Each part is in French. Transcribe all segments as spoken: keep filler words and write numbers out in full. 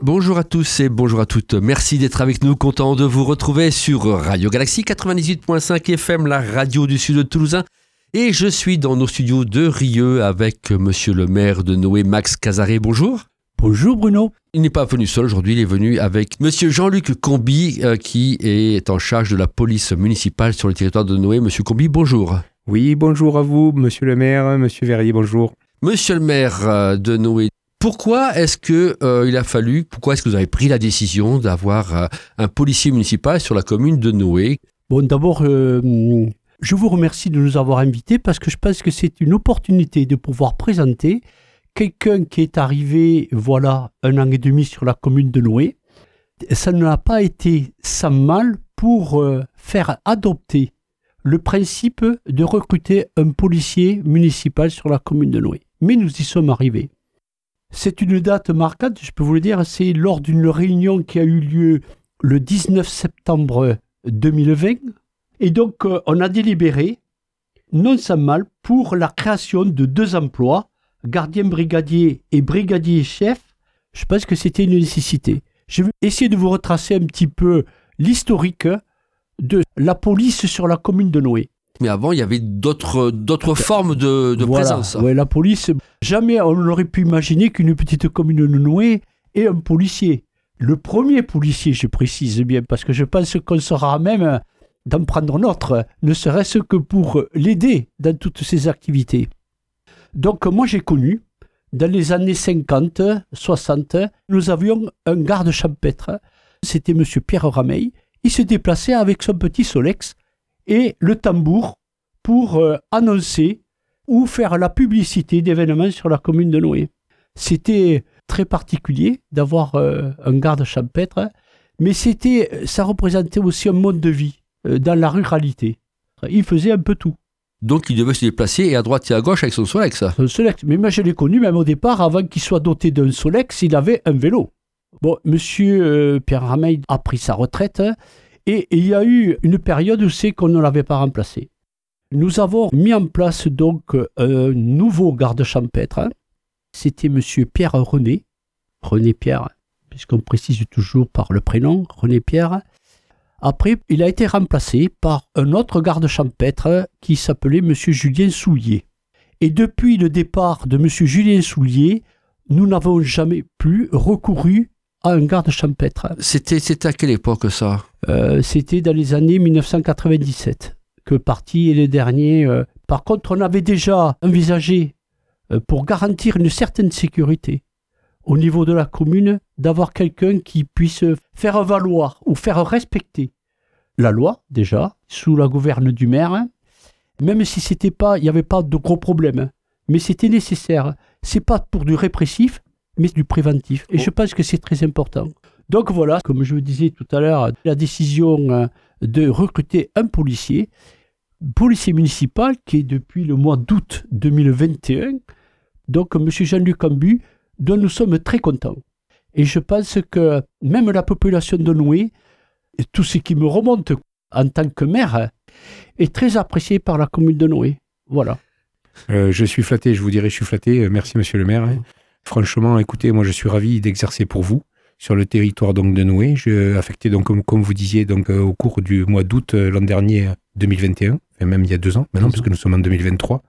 Bonjour à tous et bonjour à toutes. Merci d'être avec nous. Content de vous retrouver sur Radio Galaxie quatre-vingt-dix-huit virgule cinq F M, la radio du sud de Toulousain. Et je suis dans nos studios de Rieux avec monsieur le maire de Noé, Max Casaré. Bonjour. Bonjour Bruno. Il n'est pas venu seul aujourd'hui, il est venu avec monsieur Jean-Luc Comby euh, qui est en charge de la police municipale sur le territoire de Noé. Monsieur Comby, bonjour. Oui, bonjour à vous, monsieur le maire, monsieur Verrier, bonjour. Monsieur le maire euh, de Noé, pourquoi est-ce que euh, il a fallu, pourquoi est-ce que vous avez pris la décision d'avoir euh, un policier municipal sur la commune de Noé ? Bon, d'abord, euh, je vous remercie de nous avoir invités parce que je pense que c'est une opportunité de pouvoir présenter quelqu'un qui est arrivé, voilà, un an et demi sur la commune de Noé. Ça n'a pas été sans mal pour euh, faire adopter le principe de recruter un policier municipal sur la commune de Noé. Mais nous y sommes arrivés. C'est une date marquante, je peux vous le dire, c'est lors d'une réunion qui a eu lieu le dix-neuf septembre deux mille vingt. Et donc, euh, on a délibéré, non sans mal, pour la création de deux emplois, gardien brigadier et brigadier chef. Je pense que c'était une nécessité. Je vais essayer de vous retracer un petit peu l'historique de la police sur la commune de Noé. Mais avant, il y avait d'autres, d'autres formes de, de voilà, présence. Ouais, la police, jamais on n'aurait pu imaginer qu'une petite commune de Noé ait un policier. Le premier policier, je précise bien, parce que je pense qu'on sera même d'en prendre un autre, ne serait-ce que pour l'aider dans toutes ses activités. Donc moi j'ai connu, dans les années cinquante, soixante, nous avions un garde champêtre, c'était M. Pierre Rameil. Il se déplaçait avec son petit Solex et le tambour pour euh, annoncer ou faire la publicité d'événements sur la commune de Noé. C'était très particulier d'avoir euh, un garde champêtre, mais c'était, ça représentait aussi un mode de vie euh, dans la ruralité. Il faisait un peu tout. Donc il devait se déplacer et à droite et à gauche avec son Solex. Son Solex. Mais moi je l'ai connu même au départ, avant qu'il soit doté d'un Solex, il avait un vélo. Bon, monsieur euh, Pierre Rameil a pris sa retraite et il y a eu une période où c'est qu'on ne l'avait pas remplacé. Nous avons mis en place donc un nouveau garde champêtre. C'était monsieur Pierre René, René Pierre, puisqu'on précise toujours par le prénom, René Pierre. Après, il a été remplacé par un autre garde champêtre qui s'appelait monsieur Julien Soulier. Et depuis le départ de monsieur Julien Soulier, nous n'avons jamais plus recouru à un garde champêtre. C'était, c'était à quelle époque ça ? euh, C'était dans les années dix-neuf cent quatre-vingt-dix-sept que parti est le dernier. Euh. Par contre, on avait déjà envisagé, euh, pour garantir une certaine sécurité au niveau de la commune, d'avoir quelqu'un qui puisse faire valoir ou faire respecter la loi, déjà, sous la gouverne du maire, même si c'était pas, il n'y avait pas de gros problèmes, mais c'était nécessaire. C'est pas pour du répressif, mais du préventif. Et oh. Je pense que c'est très important. Donc voilà, comme je vous disais tout à l'heure, la décision de recruter un policier, policier municipal, qui est depuis le mois d'août deux mille vingt et un, donc M. Jean-Luc Comby, dont nous sommes très contents. Et je pense que même la population de Noé, et tout ce qui me remonte en tant que maire, est très apprécié par la commune de Noé. Voilà. Euh, je suis flatté, je vous dirais, je suis flatté. Merci, monsieur le maire. Mmh. Franchement, écoutez, moi, je suis ravi d'exercer pour vous sur le territoire donc de Noé. Je affecté donc, comme, comme vous disiez, donc euh, au cours du mois d'août euh, l'an dernier, deux mille vingt et un, enfin, même il y a deux ans maintenant, mmh. parce que nous sommes en deux mille vingt-trois.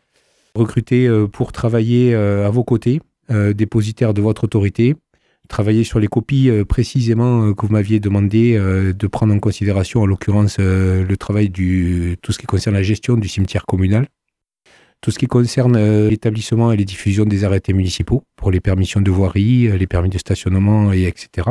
Recruté euh, pour travailler euh, à vos côtés, euh, dépositaire de votre autorité, travailler sur les copies euh, précisément euh, que vous m'aviez demandé euh, de prendre en considération, en l'occurrence, euh, le travail du tout ce qui concerne la gestion du cimetière communal. Tout ce qui concerne euh, l'établissement et les diffusions des arrêtés municipaux pour les permissions de voirie, euh, les permis de stationnement, et etc.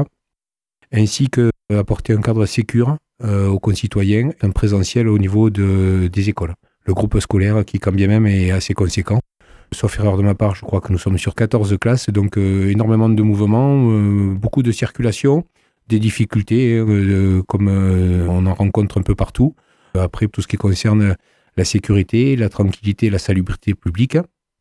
Ainsi que euh, apporter un cadre sécure euh, aux concitoyens, un présentiel au niveau de, des écoles. Le groupe scolaire qui, quand bien même, est assez conséquent. Sauf erreur de ma part, je crois que nous sommes sur quatorze classes, donc euh, énormément de mouvements, euh, beaucoup de circulation, des difficultés, euh, comme euh, on en rencontre un peu partout. Après, tout ce qui concerne la sécurité, la tranquillité, la salubrité publique,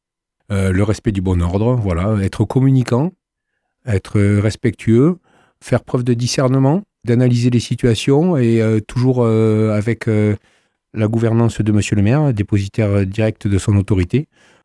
euh, le respect du bon ordre, voilà, être communicant, être respectueux, faire preuve de discernement, d'analyser les situations et euh, toujours euh, avec euh, la gouvernance de monsieur le maire, dépositaire direct de son autorité,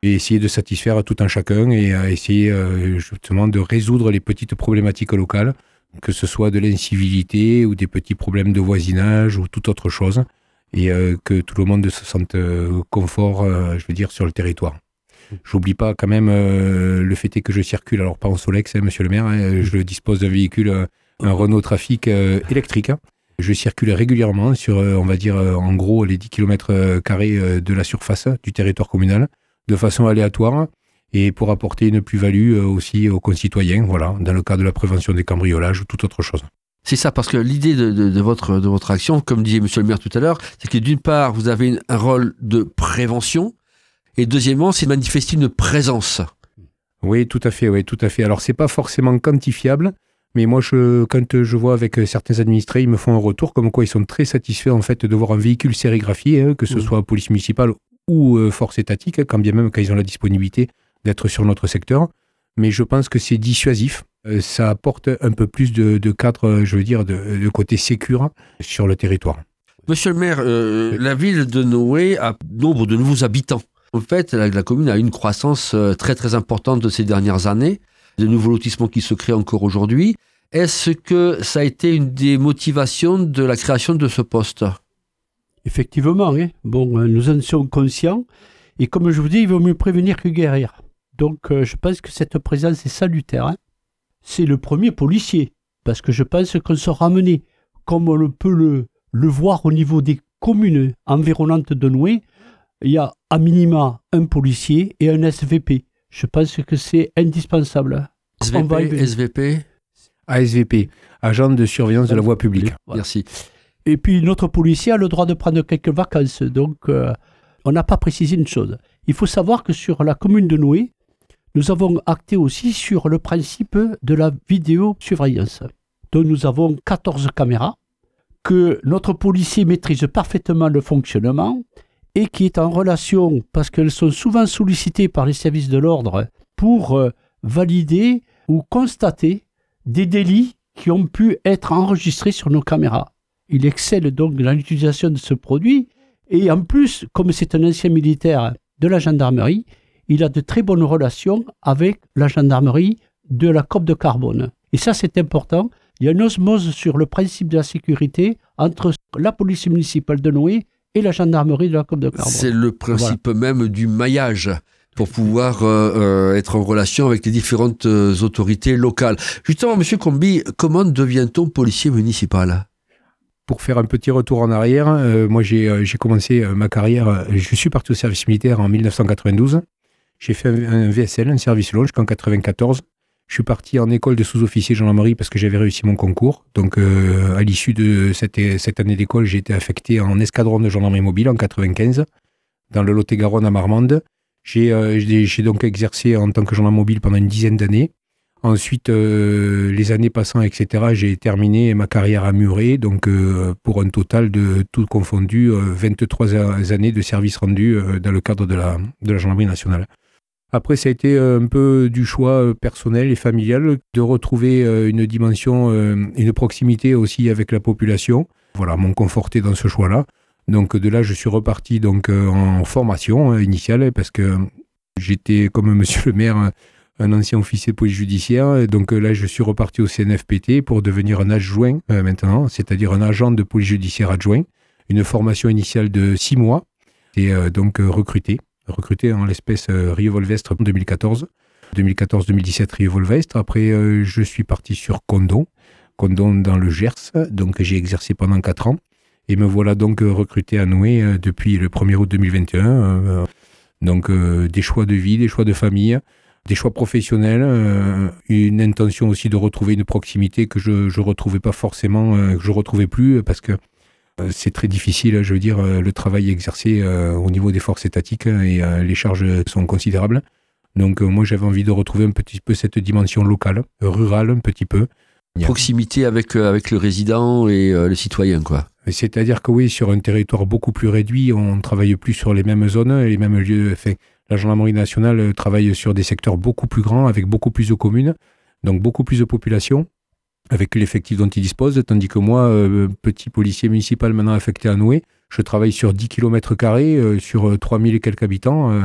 et essayer de satisfaire tout un chacun et à essayer euh, justement de résoudre les petites problématiques locales, que ce soit de l'incivilité ou des petits problèmes de voisinage ou toute autre chose, et euh, que tout le monde se sente euh, confort, euh, je veux dire, sur le territoire. J'oublie pas quand même euh, le fait est que je circule, alors pas en Solex, hein, monsieur le maire, hein, je dispose d'un véhicule, euh, un Renault Trafic euh, électrique. Hein. Je circule régulièrement sur, euh, on va dire, euh, en gros, les dix kilomètres carrés euh, de la surface du territoire communal, de façon aléatoire, et pour apporter une plus-value euh, aussi aux concitoyens, voilà, dans le cadre de la prévention des cambriolages ou toute autre chose. C'est ça, parce que l'idée de, de, de, votre, de votre action, comme disait monsieur le maire tout à l'heure, c'est que d'une part, vous avez une, un rôle de prévention, et deuxièmement, c'est de manifester une présence. Oui, tout à fait, oui, tout à fait. Alors, c'est pas forcément quantifiable, mais moi, je, quand je vois avec certains administrés, ils me font un retour comme quoi ils sont très satisfaits, en fait, de voir un véhicule sérigraphié, hein, que ce mmh. soit police municipale ou euh, force étatique, hein, quand bien même quand ils ont la disponibilité d'être sur notre secteur. Mais je pense que c'est dissuasif. Euh, ça apporte un peu plus de, de cadre, je veux dire, de, de côté sécure sur le territoire. Monsieur le maire, euh, oui. La ville de Noé a nombre de nouveaux habitants. En fait, la, la commune a une croissance très très importante de ces dernières années, de nouveaux lotissements qui se créent encore aujourd'hui. Est-ce que ça a été une des motivations de la création de ce poste ? Effectivement, hein. Bon, nous en sommes conscients. Et comme je vous dis, il vaut mieux prévenir que guérir. Donc, euh, je pense que cette présence est salutaire. Hein. C'est le premier policier, parce que je pense qu'on sera amené, comme on peut le, le voir au niveau des communes environnantes de Noé, il y a à minima un policier et un S V P. Je pense que c'est indispensable. S V P, S V P A S V P, agent de surveillance de la voie publique. Voilà. Merci. Et puis notre policier a le droit de prendre quelques vacances. Donc, euh, on n'a pas précisé une chose. Il faut savoir que sur la commune de Noé, nous avons acté aussi sur le principe de la vidéosurveillance. Donc, nous avons quatorze caméras, que notre policier maîtrise parfaitement le fonctionnement et qui est en relation, parce qu'elles sont souvent sollicitées par les services de l'ordre pour euh, valider ou constater des délits qui ont pu être enregistrés sur nos caméras. Il excelle donc dans l'utilisation de ce produit et en plus, comme c'est un ancien militaire de la gendarmerie, il a de très bonnes relations avec la gendarmerie de la Coop de Carbone. Et ça, c'est important. Il y a une osmose sur le principe de la sécurité entre la police municipale de Noé et la gendarmerie de la Coop de Carbone. C'est le principe voilà. même du maillage pour pouvoir euh, euh, être en relation avec les différentes euh, autorités locales. Justement, M. Combi, comment devient-on policier municipal ? Pour faire un petit retour en arrière, euh, moi j'ai, euh, j'ai commencé euh, ma carrière, euh, je suis parti au service militaire en dix-neuf cent quatre-vingt-douze. J'ai fait un, un V S L, un service long, jusqu'en quatre-vingt-quatorze. Je suis parti en école de sous-officier gendarmerie parce que j'avais réussi mon concours. Donc, euh, à l'issue de cette, cette année d'école, j'ai été affecté en escadron de gendarmerie mobile en quatre-vingt-quinze, dans le Lot-et-Garonne à Marmande. J'ai, euh, j'ai, j'ai donc exercé en tant que gendarme mobile pendant une dizaine d'années. Ensuite, euh, les années passant, et cetera, j'ai terminé ma carrière à Muret, donc euh, pour un total de tout confondu, euh, vingt-trois années de service rendu euh, dans le cadre de la, de la gendarmerie nationale. Après, ça a été un peu du choix personnel et familial de retrouver une dimension, une proximité aussi avec la population. Voilà, m'ont conforté dans ce choix-là. Donc de là, je suis reparti donc en formation initiale parce que j'étais, comme monsieur le maire, un ancien officier de police judiciaire. Donc là, je suis reparti au C N F P T pour devenir un adjoint euh, maintenant, c'est-à-dire un agent de police judiciaire adjoint. Une formation initiale de six mois et euh, donc euh, recruté. recruté en l'espèce euh, Rieux-Volvestre en deux mille quatorze. deux mille quatorze deux mille dix-sept, Rieux-Volvestre. Après, euh, je suis parti sur Condon, Condon dans le Gers. Donc, j'ai exercé pendant quatre ans. Et me voilà donc euh, recruté à Noé euh, depuis le premier août deux mille vingt et un. Euh, donc, euh, des choix de vie, des choix de famille, des choix professionnels, euh, une intention aussi de retrouver une proximité que je ne retrouvais pas forcément, euh, que je ne retrouvais plus parce que Euh, c'est très difficile, je veux dire, euh, le travail exercé euh, au niveau des forces étatiques et euh, les charges sont considérables. Donc euh, moi j'avais envie de retrouver un petit peu cette dimension locale, rurale un petit peu. Proximité avec, euh, avec le résident et euh, le citoyen, quoi. C'est-à-dire que oui, sur un territoire beaucoup plus réduit, on ne travaille plus sur les mêmes zones, les mêmes lieux. Enfin, la gendarmerie nationale travaille sur des secteurs beaucoup plus grands, avec beaucoup plus de communes, donc beaucoup plus de population, avec l'effectif dont il dispose, tandis que moi, euh, petit policier municipal maintenant affecté à Noé, je travaille sur dix kilomètres carrés, euh, sur trois mille et quelques habitants. Euh,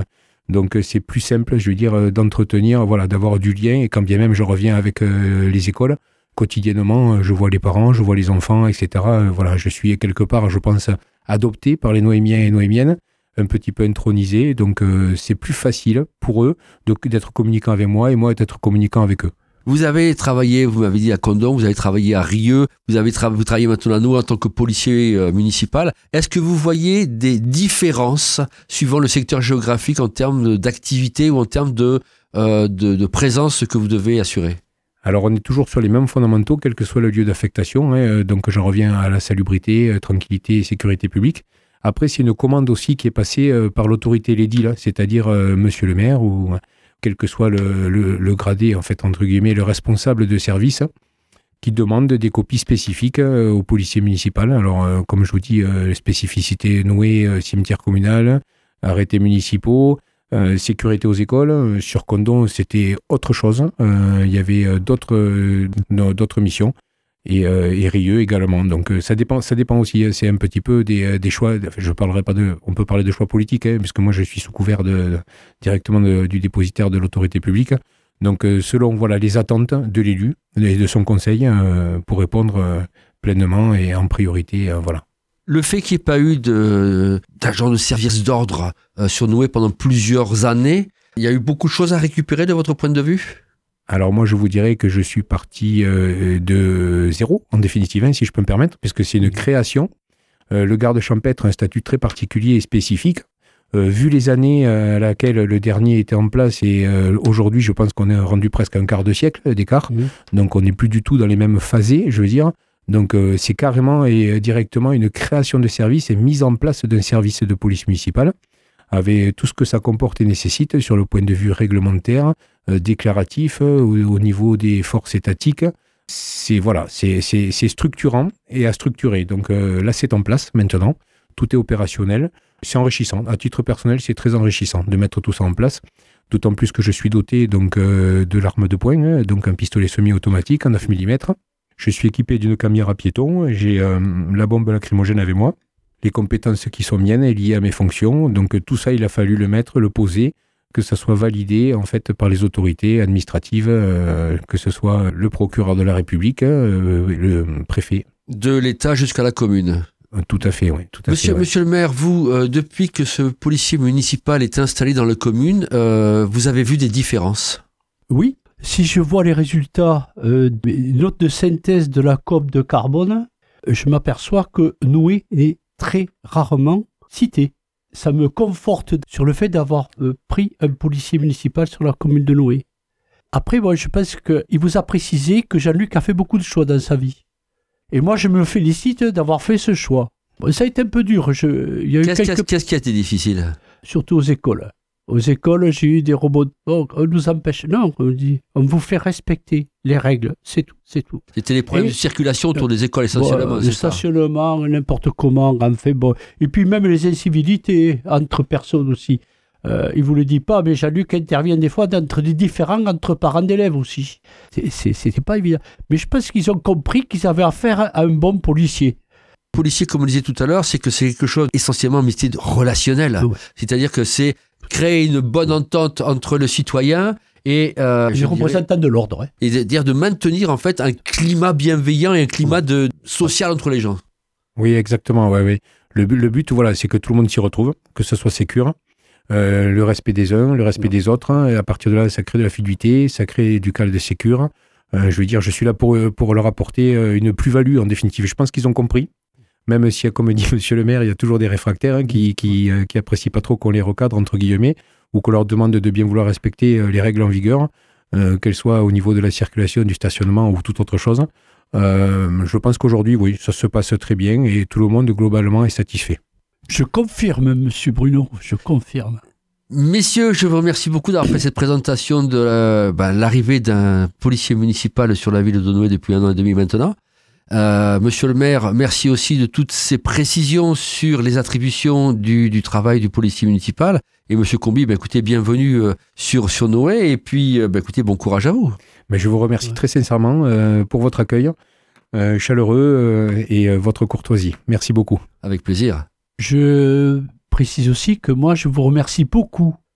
Donc c'est plus simple, je veux dire, d'entretenir, voilà, d'avoir du lien. Et quand bien même je reviens avec euh, les écoles, quotidiennement, je vois les parents, je vois les enfants, et cetera. Voilà, je suis quelque part, je pense, adopté par les Noémiens et Noémiennes, un petit peu intronisé. Donc euh, c'est plus facile pour eux de, d'être communicants avec moi et moi d'être communicant avec eux. Vous avez travaillé, vous m'avez dit à Condom, vous avez travaillé à Rieux, vous avez tra- vous travaillez maintenant à Noué en tant que policier euh, municipal. Est-ce que vous voyez des différences suivant le secteur géographique en termes d'activité ou en termes de, euh, de, de présence que vous devez assurer ? Alors on est toujours sur les mêmes fondamentaux, quel que soit le lieu d'affectation. Hein. Donc j'en reviens à la salubrité, euh, tranquillité et sécurité publique. Après, c'est une commande aussi qui est passée euh, par l'autorité l'édile, c'est-à-dire euh, monsieur le maire ou... quel que soit le, le, le gradé, en fait, entre guillemets, le responsable de service, qui demande des copies spécifiques euh, aux policiers municipaux. Alors, euh, comme je vous dis, euh, spécificité Noué, euh, cimetière communal, arrêtés municipaux, euh, sécurité aux écoles. Euh, sur Condom, c'était autre chose. Euh, il y avait euh, d'autres, euh, no, d'autres missions. Et, euh, et Rieux également. Donc euh, ça dépend, ça dépend aussi. C'est un petit peu des, des choix. Enfin, je parlerai pas de. On peut parler de choix politiques, hein, puisque moi je suis sous couvert de, de directement de, du dépositaire de l'autorité publique. Donc euh, selon voilà les attentes de l'élu et de son conseil euh, pour répondre euh, pleinement et en priorité. Euh, voilà. Le fait qu'il n'y ait pas eu de, d'agent de service d'ordre euh, sur Noué pendant plusieurs années, il y a eu beaucoup de choses à récupérer de votre point de vue ? Alors moi, je vous dirais que je suis parti euh, de zéro, en définitive, hein, si je peux me permettre, puisque c'est une création. Euh, le garde champêtre a un statut très particulier et spécifique. Euh, vu les années à laquelle le dernier était en place, et euh, aujourd'hui, je pense qu'on est rendu presque un quart de siècle d'écart, mmh. Donc on n'est plus du tout dans les mêmes phasés, je veux dire. Donc euh, c'est carrément et directement une création de service et mise en place d'un service de police municipale, avec tout ce que ça comporte et nécessite sur le point de vue réglementaire, euh, déclaratif, euh, au, au niveau des forces étatiques. C'est, voilà, c'est, c'est, c'est structurant et à structurer. Donc euh, là, c'est en place maintenant. Tout est opérationnel. C'est enrichissant. À titre personnel, c'est très enrichissant de mettre tout ça en place. D'autant plus que je suis doté donc, euh, de l'arme de poing, hein, donc un pistolet semi-automatique en neuf millimètres. Je suis équipé d'une caméra piéton. J'ai euh, la bombe lacrymogène avec moi. Les compétences qui sont miennes et liées à mes fonctions. Donc tout ça, il a fallu le mettre, le poser, que ça soit validé en fait par les autorités administratives, euh, que ce soit le procureur de la République, euh, le préfet. De l'État jusqu'à la commune. Tout à fait, oui. Tout à monsieur, fait, ouais. Monsieur le maire, vous, euh, depuis que ce policier municipal est installé dans la commune, euh, vous avez vu des différences ? Oui. Si je vois les résultats, euh, une note de synthèse de la coop de carbone, je m'aperçois que Noué est très rarement cité. Ça me conforte sur le fait d'avoir euh, pris un policier municipal sur la commune de Noué. Après, moi, je pense qu'il vous a précisé que Jean-Luc a fait beaucoup de choix dans sa vie. Et moi, je me félicite d'avoir fait ce choix. Bon, ça a été un peu dur. Je, il y a qu'est-ce, eu quelques... qu'est-ce qui a été difficile ? Surtout aux écoles. Aux écoles, j'ai eu des robots. Oh, on nous empêche. Non, on dit, on vous fait respecter les règles. C'est tout, c'est tout. C'était les problèmes et, de circulation autour des écoles essentiellement. Bon, le stationnement, n'importe comment, en fait. Bon. Et puis même les incivilités entre personnes aussi. Euh, il ne vous le dit pas, mais Jean-Luc intervient des fois entre des différends entre parents d'élèves aussi. C'est, c'est, c'était pas évident. Mais je pense qu'ils ont compris qu'ils avaient affaire à un bon policier. Policier, comme on le disait tout à l'heure, c'est que c'est quelque chose essentiellement métier relationnel. Oui. C'est-à-dire que c'est créer une bonne entente entre le citoyen et euh, les représentants de l'ordre. Hein. Et de, dire de maintenir en fait un climat bienveillant et un climat de, social entre les gens. Oui, exactement. Ouais, ouais. Le, le but, voilà, c'est que tout le monde s'y retrouve, que ce soit sécure. Euh, le respect des uns, le respect des autres. Hein, et à partir de là, ça crée de la fluidité, ça crée du calme de sécure. Euh, je veux dire, je suis là pour, pour leur apporter une plus-value en définitive. Je pense qu'ils ont compris. Même si, comme dit monsieur le maire, il y a toujours des réfractaires hein, qui, qui, euh, qui apprécient pas trop qu'on les recadre, entre guillemets, ou qu'on leur demande de bien vouloir respecter euh, les règles en vigueur, euh, qu'elles soient au niveau de la circulation, du stationnement ou toute autre chose. Euh, je pense qu'aujourd'hui, oui, ça se passe très bien et tout le monde, globalement, est satisfait. Je confirme, monsieur Bruno, je confirme. Messieurs, je vous remercie beaucoup d'avoir fait cette présentation de la, bah, l'arrivée d'un policier municipal sur la ville de Noué depuis un an et demi maintenant. Euh, monsieur le maire, merci aussi de toutes ces précisions sur les attributions du, du travail du policier municipal. Et monsieur Combi, bah, écoutez, bienvenue euh, sur, sur Noué. Et puis, euh, bah, écoutez, bon courage à vous. Mais je vous remercie ouais. très sincèrement euh, pour votre accueil euh, chaleureux euh, et euh, votre courtoisie. Merci beaucoup. Avec plaisir. Je précise aussi que moi, je vous remercie beaucoup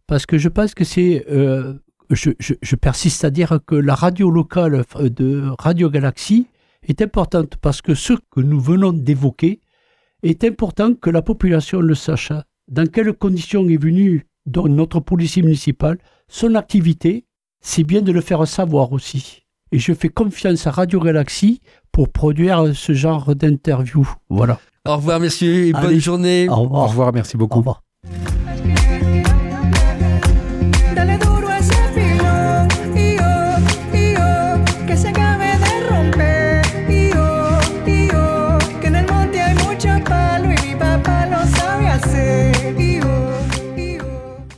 parce que je pense que c'est... Euh, je, je, je persiste à dire que la radio locale de Radio Galaxie est importante, parce que ce que nous venons d'évoquer est important que la population le sache. Dans quelles conditions est venu donc, notre policier municipal, son activité, c'est bien de le faire savoir aussi. Et je fais confiance à Radio Galaxie pour produire ce genre d'interview. Voilà. Au revoir, messieurs, et Allez, bonne journée. Au revoir. Au revoir, merci beaucoup. Au revoir.